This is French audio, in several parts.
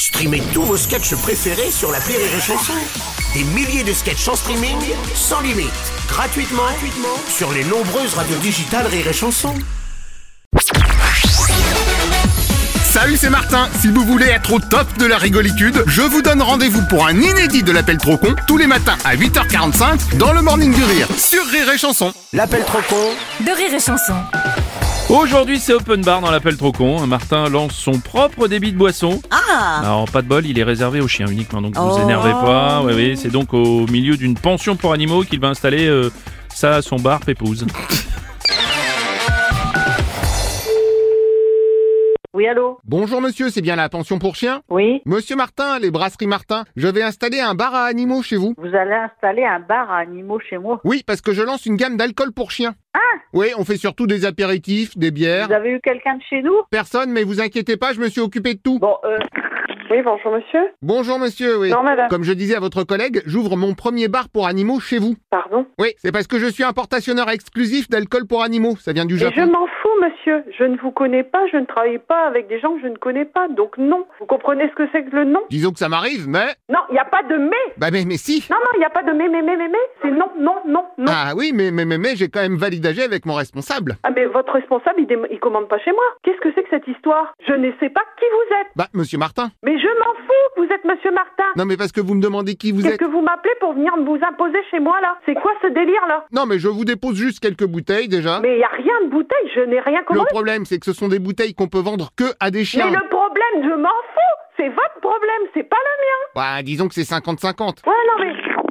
Streamez tous vos sketchs préférés sur l'appli Rire et Chanson. Des milliers de sketchs en streaming, sans limite, gratuitement sur les nombreuses radios digitales Rire et Chanson. Salut, c'est Martin. Si vous voulez être au top de la rigolitude, je vous donne rendez-vous pour un inédit de l'appel trop con tous les matins à 8h45 dans le Morning du Rire sur Rire et Chanson. L'appel trop con de Rire et Chanson. Aujourd'hui, c'est open bar dans l'appel trop con. Martin lance son propre débit de boisson. Alors, pas de bol, il est réservé aux chiens uniquement, donc vous énervez pas. Oui, c'est donc au milieu d'une pension pour animaux qu'il va installer son bar Pépouze. Oui, allô? Bonjour monsieur, c'est bien la pension pour chiens? Oui. Monsieur Martin, les brasseries Martin, je vais installer un bar à animaux chez vous. Vous allez installer un bar à animaux chez moi? Oui, parce que je lance une gamme d'alcool pour chiens. Oui, on fait surtout des apéritifs, des bières. Vous avez eu quelqu'un de chez nous? Personne, mais vous inquiétez pas, je me suis occupé de tout. Bon, Oui, bonjour monsieur. Bonjour monsieur, oui. Non, madame. Comme je disais à votre collègue, j'ouvre mon premier bar pour animaux chez vous. Pardon? Oui, c'est parce que je suis importationneur exclusif d'alcool pour animaux, ça vient du Et Japon. je m'en fous, monsieur. Je ne vous connais pas, je ne travaille pas avec des gens que je ne connais pas, donc non. Vous comprenez ce que c'est que le non? Disons que ça m'arrive, mais... Non, il n'y a pas de mais. Bah mais si. Non, il n'y a pas de mais. C'est non. Ah oui, mais j'ai quand même validé avec mon responsable. Ah, mais votre responsable, il commande pas chez moi. Qu'est-ce que c'est que cette histoire? Je ne sais pas qui vous êtes. Bah, monsieur Martin. Mais je m'en fous que vous êtes monsieur Martin. Non mais parce que vous me demandez qui vous Qu'est-ce êtes. que vous m'appelez pour venir vous imposer chez moi, là? C'est quoi ce délire-là? Non mais je vous dépose juste quelques bouteilles déjà. Mais il n'y a rien de bouteille, je n'ai rien Le commandé. problème c'est que ce sont des bouteilles qu'on peut vendre que à des chiens. Mais le problème, je m'en fous. C'est votre problème, c'est pas le mien. Bah disons que c'est 50-50. Ouais, non, mais...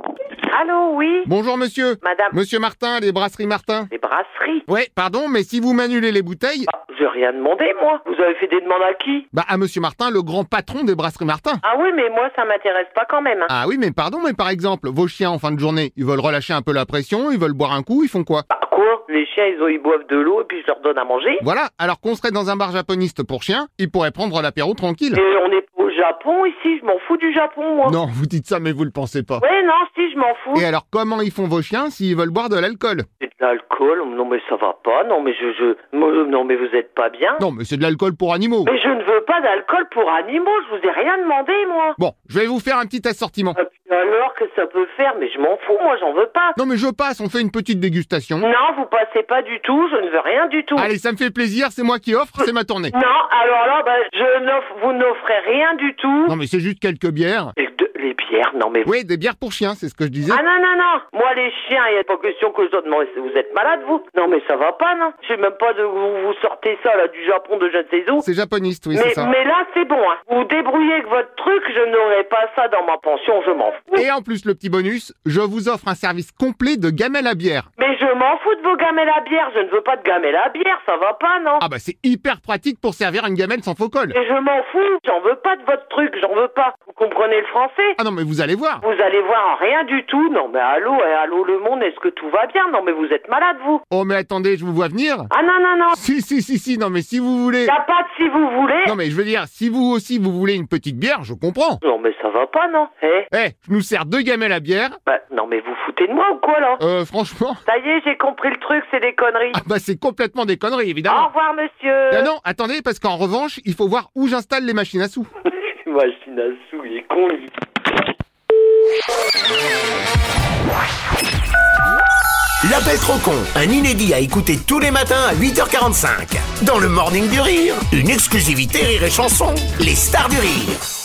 Allô, oui? Bonjour monsieur. Madame. Monsieur Martin, les brasseries Martin. Les brasseries? Ouais, pardon, mais si vous m'annulez les bouteilles... J'ai rien demandé, moi. Vous avez fait des demandes à qui? Bah à monsieur Martin, le grand patron des brasseries Martin. Ah oui, mais moi, ça m'intéresse pas quand même. Hein. Ah oui, mais pardon, mais par exemple, vos chiens en fin de journée, ils veulent relâcher un peu la pression, ils veulent boire un coup, ils font quoi? Bah quoi? Les chiens, ils boivent de l'eau et puis je leur donne à manger. Voilà, alors qu'on serait dans un bar japoniste pour chiens, ils pourraient prendre l'apéro tranquille. Et on est au Japon ici, je m'en fous du Japon, moi. Non, vous dites ça, mais vous le pensez pas. Ouais, non, si, je m'en fous. Et alors, comment ils font vos chiens s'ils veulent boire de l'alcool? C'est de l'alcool? Non, mais ça va pas. Non, mais non, mais vous êtes pas bien. Non, mais c'est de l'alcool pour animaux. Mais je ne veux pas d'alcool pour animaux, je vous ai rien demandé, moi. Bon, je vais vous faire un petit assortiment. Et puis alors que ça peut faire? Mais je m'en fous, moi, j'en veux pas. Non, mais je passe, on fait une petite dégustation. Non, vous passez pas du tout, je ne veux rien du tout. Allez, ça me fait plaisir, c'est moi qui offre, c'est ma tournée. Non, alors là, vous n'offrez rien du tout. Non, mais c'est juste quelques bières. Les bières, non mais... Oui, des bières pour chiens, c'est ce que je disais. Ah non. Moi, les chiens, il n'y a pas question que je donne... Non, vous êtes malade, vous? Non, mais ça va pas, non? Je sais même pas de vous sortez ça, là, du Japon, de je ne sais où. C'est japoniste, oui, c'est ça. Mais là, c'est bon, hein. Vous débrouillez avec votre truc, je n'aurai pas ça dans ma pension, je m'en fous. Et en plus, le petit bonus, je vous offre un service complet de gamelle à bière. Mais je m'en fous de vos gamelles à bière, je ne veux pas de gamelles à bière, ça va pas, non? Ah bah c'est hyper pratique pour servir une gamelle sans faux col. Mais je m'en fous, j'en veux pas de votre truc, j'en veux pas. Vous comprenez le français? Ah non, mais vous allez voir. Vous allez voir rien du tout. Non mais allô le monde, est-ce que tout va bien? Non mais vous êtes malade, vous. Oh mais attendez, je vous vois venir. Ah non. Si, non mais si vous voulez... Y a pas de si vous voulez. Non mais je veux dire, si vous aussi vous voulez une petite bière, je comprends. Non mais ça va pas, non? Je nous sers 2 gamelles à bière. Bah non mais vous foutez de moi ou quoi là? Franchement... Ça y est, j'ai compris le truc, c'est des conneries. Ah bah c'est complètement des conneries, Au évidemment. revoir monsieur. Non, attendez, parce qu'en revanche, il faut voir où j'installe les machines à sous. Machine à sous, il est con lui. L'appel trop con, un inédit à écouter tous les matins à 8h45. Dans le Morning du Rire, une exclusivité Rire et Chanson, les stars du rire.